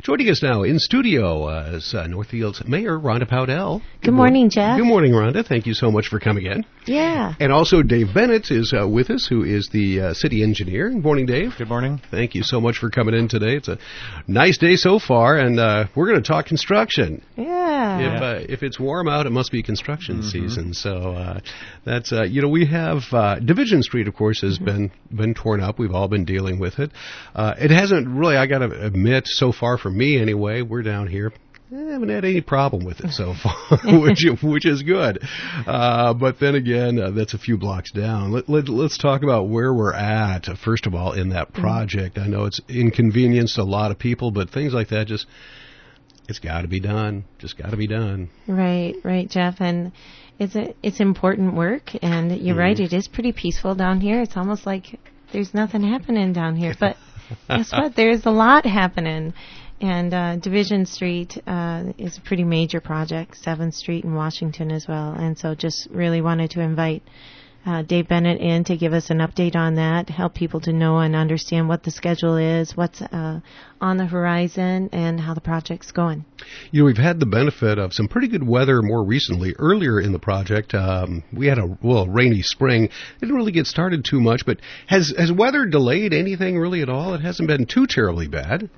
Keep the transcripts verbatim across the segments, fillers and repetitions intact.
Joining us now in studio uh, is uh, Northfield's Mayor, Rhonda Powdell. Good, Good morning, morning, Jeff. Good morning, Rhonda. Thank you so much for coming in. Yeah. And also Dave Bennett is uh, with us, who is the uh, city engineer. Good morning, Dave. Good morning. Thank you so much for coming in today. It's a nice day so far, and uh, we're going to talk construction. Yeah. If, uh, if it's warm out, it must be construction mm-hmm. season. So uh, that's, uh, you know, we have uh, Division Street, of course, has mm-hmm. been been torn up. We've all been dealing with it. Uh, it hasn't really, I got to admit, so far for me anyway, we're down here. I haven't had any problem with it so far, which which is good. Uh, but then again, uh, that's a few blocks down. Let, let, let's talk about where we're at, uh, first of all, in that project. Mm-hmm. I know it's inconvenienced a lot of people, but things like that just, it's got to be done. Just got to be done. Right, right, Jeff. And it's a, it's important work, and you're mm-hmm. right, it is pretty peaceful down here. It's almost like there's nothing happening down here. But guess what? There's a lot happening. And uh, Division Street uh, is a pretty major project, seventh Street in Washington as well. And so just really wanted to invite uh, Dave Bennett in to give us an update on that, help people to know and understand what the schedule is, what's uh, on the horizon, and how the project's going. You know, we've had the benefit of some pretty good weather more recently. Earlier in the project, um, we had a, well, rainy spring. It didn't really get started too much, but has, has weather delayed anything really at all? It hasn't been too terribly bad.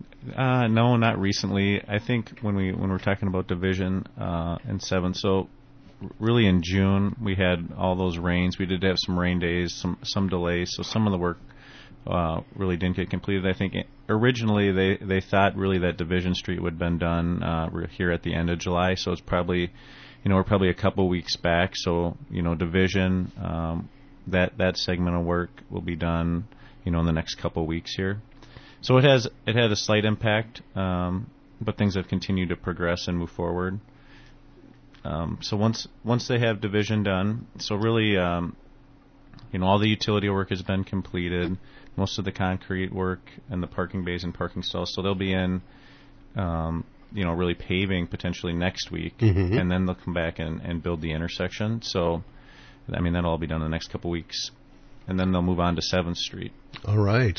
Uh, no, not recently. I think when we when we're talking about Division uh, and seventh, so really in June we had all those rains. We did have some rain days, some some delays, so some of the work uh, really didn't get completed. I think originally they, they thought really that Division Street would have been done uh, here at the end of July, so it's probably, you know, we're probably a couple weeks back. So, you know, Division, um, that that segment of work will be done, you know, in the next couple weeks here. So it has it had a slight impact, um, but things have continued to progress and move forward. Um, so once once they have Division done, so really, um, you know, all the utility work has been completed, most of the concrete work and the parking bays and parking stalls. So they'll be in, um, you know, really paving potentially next week, mm-hmm. and then they'll come back and, and build the intersection. So, I mean, that'll all be done in the next couple weeks. And then they'll move on to seventh Street. All right.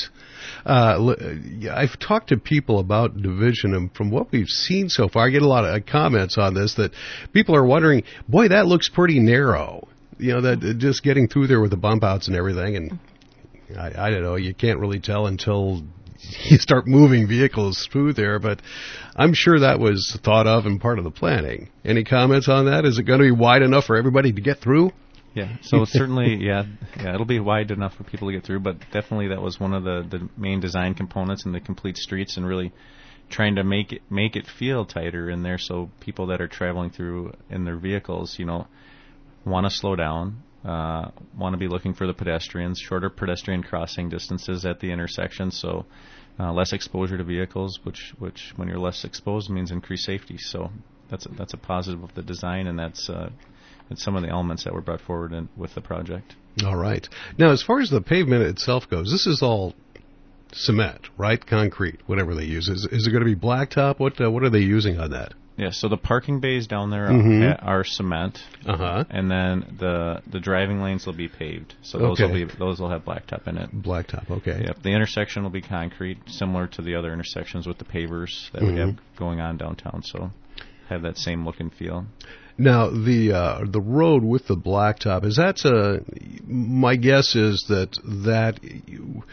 Uh, I've talked to people about Division, and from what we've seen so far, I get a lot of comments on this that people are wondering, boy, that looks pretty narrow. You know, that just getting through there with the bump outs and everything. And I, I don't know, you can't really tell until you start moving vehicles through there, but I'm sure that was thought of and part of the planning. Any comments on that? Is it going to be wide enough for everybody to get through? Yeah, so it's certainly, yeah, yeah, it'll be wide enough for people to get through, but definitely that was one of the, the main design components in the complete streets, and really trying to make it make it feel tighter in there, so people that are traveling through in their vehicles, you know, want to slow down, uh, want to be looking for the pedestrians, shorter pedestrian crossing distances at the intersection, so uh, less exposure to vehicles, which which when you're less exposed means increased safety. So that's a, that's a positive of the design, and that's uh, it's some of the elements that were brought forward in, with the project. All right. Now, as far as the pavement itself goes, this is all cement, right? Concrete, whatever they use. Is, is it going to be blacktop? What uh, what are they using on that? Yeah, so the parking bays down there mm-hmm. are, are cement, uh-huh. and then the the driving lanes will be paved. So those okay. will be those will have blacktop in it. Blacktop, okay. Yep. The intersection will be concrete, similar to the other intersections with the pavers that mm-hmm. we have going on downtown. So have that same look and feel. Now, the uh, the road with the blacktop, is that, uh, my guess is that that you,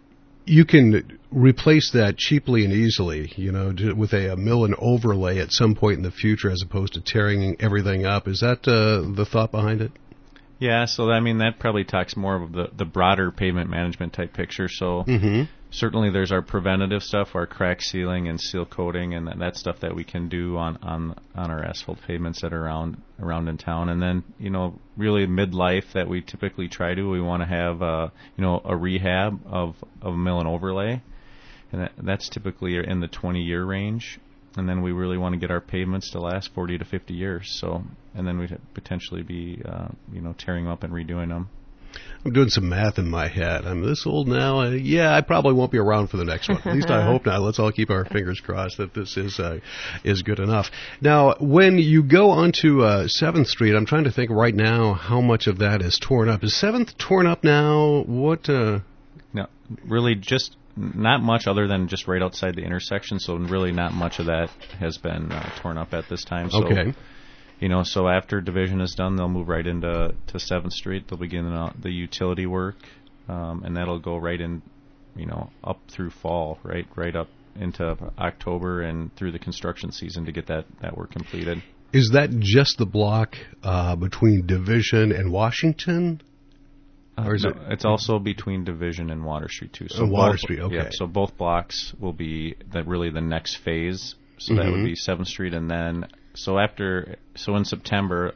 you can replace that cheaply and easily, you know, with a, a mill and overlay at some point in the future as opposed to tearing everything up. Is that uh, the thought behind it? Yeah, so I mean, that probably talks more of the, the broader pavement management type picture. So mm-hmm. certainly there's our preventative stuff, our crack sealing and seal coating, and that, that stuff that we can do on, on, on our asphalt pavements that are around around in town. And then, you know, really midlife that we typically try to, we want to have, uh, you know, a rehab of, of mill and overlay. And that, that's typically in the twenty-year range. And then we really want to get our pavements to last forty to fifty years. So, and then we'd potentially be, uh, you know, tearing them up and redoing them. I'm doing some math in my head. I'm this old now. Uh, yeah, I probably won't be around for the next one. At least I hope not. Let's all keep our fingers crossed that this is uh, is good enough. Now, when you go onto uh, seventh Street, I'm trying to think right now how much of that is torn up. Is seventh torn up now? What? Uh... No, really just not much other than just right outside the intersection. So really, not much of that has been uh, torn up at this time. So, okay. You know, so after Division is done, they'll move right into to seventh Street. They'll begin uh, the utility work, um, and that'll go right in, you know, up through fall, right, right up into October and through the construction season to get that, that work completed. Is that just the block uh, between Division and Washington? Or is no, it? It's also between Division and Water Street too. So oh, Water both, Street, okay. Yeah, so both blocks will be that really the next phase. So mm-hmm. that would be seventh Street, and then so after so in September,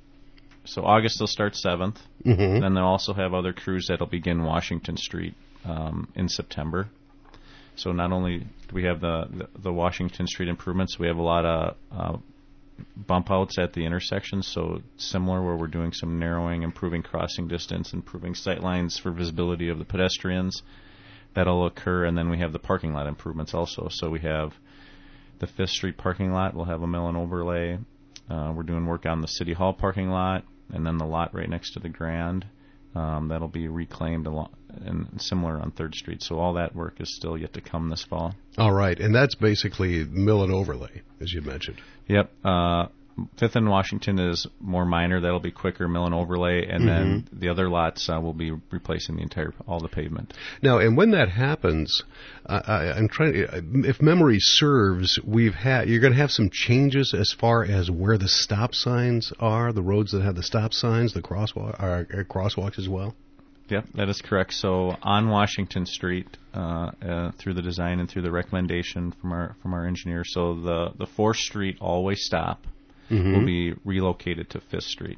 so August they'll start seventh. Mm-hmm. And then they'll also have other crews that'll begin Washington Street um, in September. So not only do we have the, the the Washington Street improvements, we have a lot of uh, bump outs at the intersections, so similar where we're doing some narrowing, improving crossing distance, improving sight lines for visibility of the pedestrians. That'll occur, and then we have the parking lot improvements also. So we have the Fifth Street parking lot. We'll have a mill and overlay. Uh, we're doing work on the City Hall parking lot, and then the lot right next to the Grand. Um, that'll be reclaimed along, and similar on Third Street. So all that work is still yet to come this fall. All right, and that's basically mill and overlay, as you mentioned. Yep. Uh, Fifth and Washington is more minor. That'll be quicker mill and overlay, and mm-hmm. then the other lots uh, will be replacing the entire all the pavement. Now, and when that happens, uh, I, I'm trying to, if memory serves, we've had you're going to have some changes as far as where the stop signs are, the roads that have the stop signs, the crosswalk, are, are crosswalks as well. Yep, that is correct. So on Washington Street, uh, uh, through the design and through the recommendation from our from our engineer, so the the Fourth Street always stop. Mm-hmm. Will be relocated to Fifth Street.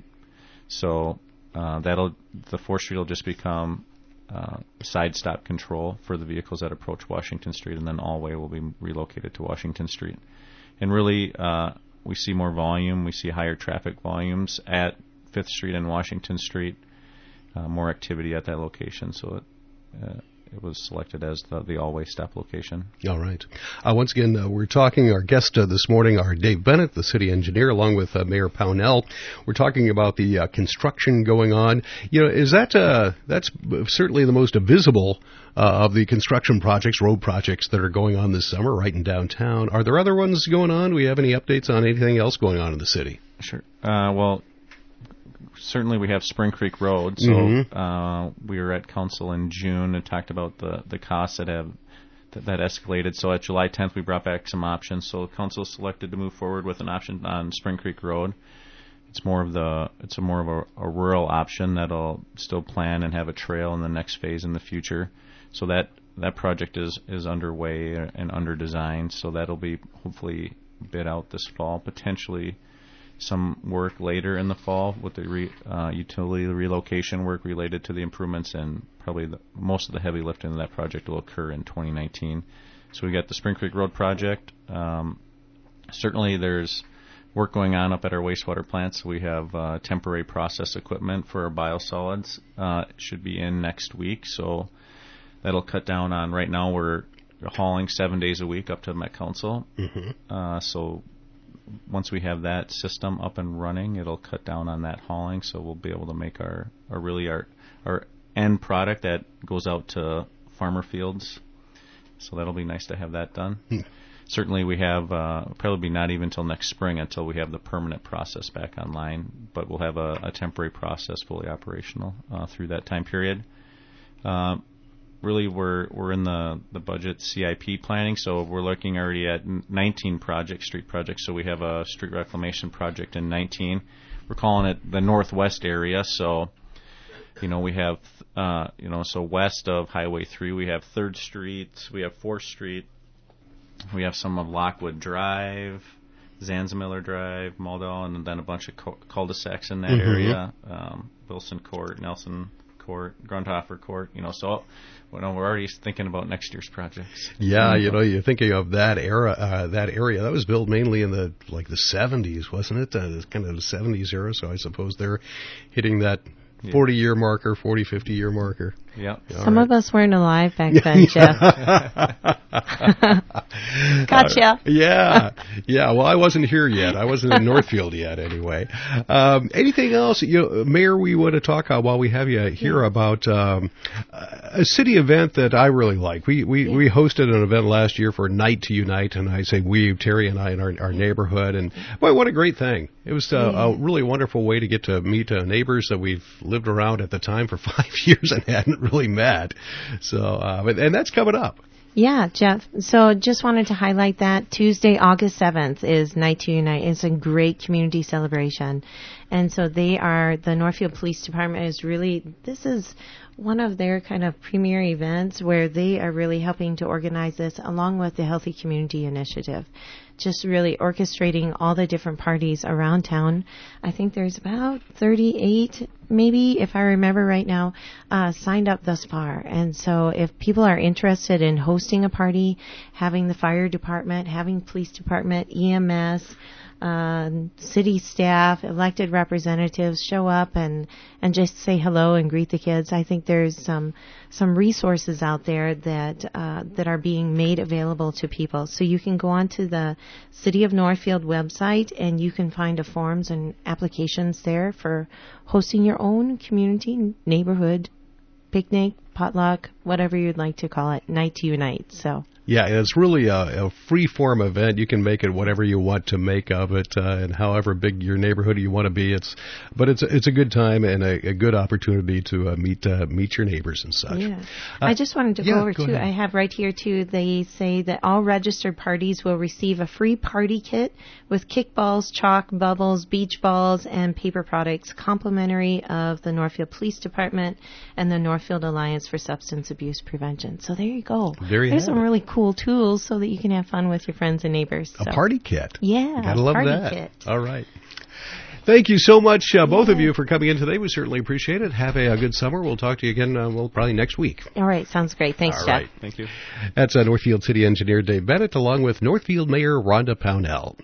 So uh, that'll the Fourth Street will just become uh, side stop control for the vehicles that approach Washington Street, and then all-way will be relocated to Washington Street. And really, uh, we see more volume. We see higher traffic volumes at Fifth Street and Washington Street, uh, more activity at that location. So it, uh, it was selected as the, the all-way stop location. All right. Uh, once again, uh, we're talking, our guest uh, this morning are Dave Bennett, the city engineer, along with uh, Mayor Pownell. We're talking about the uh, construction going on. You know, is that, uh, that's certainly the most visible uh, of the construction projects, road projects that are going on this summer right in downtown. Are there other ones going on? Do we have any updates on anything else going on in the city? Sure. Uh, well, certainly we have Spring Creek Road. So mm-hmm. uh, we were at council in June and talked about the, the costs that have that, that escalated. So at July tenth we brought back some options. So council selected to move forward with an option on Spring Creek Road. It's more of the it's a more of a, a rural option that'll still plan and have a trail in the next phase in the future. So that that project is is underway and under design. So that'll be hopefully bid out this fall, potentially some work later in the fall with the re, uh, utility relocation work related to the improvements, and probably the, most of the heavy lifting of that project will occur in twenty nineteen. So we got the Spring Creek Road project. Um, certainly there's work going on up at our wastewater plants. We have uh, temporary process equipment for our biosolids. Uh, it should be in next week, so that'll cut down on, right now we're hauling seven days a week up to the Met Council. Mm-hmm. Uh, so once we have that system up and running, it'll cut down on that hauling, so we'll be able to make our, our really our our end product that goes out to farmer fields. So that'll be nice to have that done. Mm. Certainly we have, uh, probably not even until next spring until we have the permanent process back online, but we'll have a, a temporary process fully operational uh, through that time period. Uh, Really, we're we're in the, the budget C I P planning, so we're looking already at nineteen projects, street projects. So we have a street reclamation project in nineteen. We're calling it the Northwest area. So, you know, we have, uh, you know, so west of Highway three, we have Third Street, we have Fourth Street, we have some of Lockwood Drive, Zanzamiller Drive, Muldall, and then a bunch of cul-de-sacs in that mm-hmm. area, um, Wilson Court, Nelson Court, Grundhofer Court, you know, so you know, we're already thinking about next year's projects. Yeah, you know, you're thinking of that era, uh, that area that was built mainly in the like the seventies, wasn't it? Uh, kind of the seventies era. So I suppose they're hitting that forty-year marker, forty, fifty-year marker. Yeah. Some right. of us weren't alive back then, Jeff. Gotcha. Uh, yeah. Yeah. Well, I wasn't here yet. I wasn't in Northfield yet anyway. Um, anything else, you know, Mayor, we want to talk uh, while we have you here yeah. about um, a city event that I really like. We we, yeah. we hosted an event last year for Night to Unite, and I say we, Terry and I, in our, our neighborhood. And boy, what a great thing. It was uh, yeah. a really wonderful way to get to meet uh, neighbors that we've lived around at the time for five years and hadn't really met. So, uh, but, and that's coming up. Yeah, Jeff. So just wanted to highlight that Tuesday, August seventh is Night to Unite. It's a great community celebration. And so they are, the Northfield Police Department is really, this is one of their kind of premier events where they are really helping to organize this along with the Healthy Community Initiative. Just really orchestrating all the different parties around town. I think there's about thirty-eight, maybe, if I remember right now, uh, signed up thus far. And so if people are interested in hosting a party, having the fire department, having police department, E M S, Um, city staff, elected representatives show up and, and just say hello and greet the kids. I think there's some some resources out there that uh, that are being made available to people. So you can go onto the City of Northfield website and you can find a forms and applications there for hosting your own community neighborhood picnic, potluck, whatever you'd like to call it, Night to Unite. So. Yeah, it's really a, a free-form event. You can make it whatever you want to make of it, uh, and however big your neighborhood you want to be. It's, but it's it's a good time and a, a good opportunity to uh, meet uh, meet your neighbors and such. Yeah, uh, I just wanted to yeah, go over go too. ahead. I have right here too. They say that all registered parties will receive a free party kit with kickballs, chalk, bubbles, beach balls, and paper products, complimentary of the Northfield Police Department and the Northfield Alliance for Substance Abuse Prevention. So there you go. There you There's have some it. really cool tools so that you can have fun with your friends and neighbors. So. A party kit. Yeah, gotta love party that. kit. All right. Thank you so much, uh, both of you, for coming in today. We certainly appreciate it. Have a, a good summer. We'll talk to you again, uh, well, probably next week. All right, sounds great. Thanks, All Jeff. right. Thank you. That's uh, Northfield City Engineer Dave Bennett, along with Northfield Mayor Rhonda Pownell.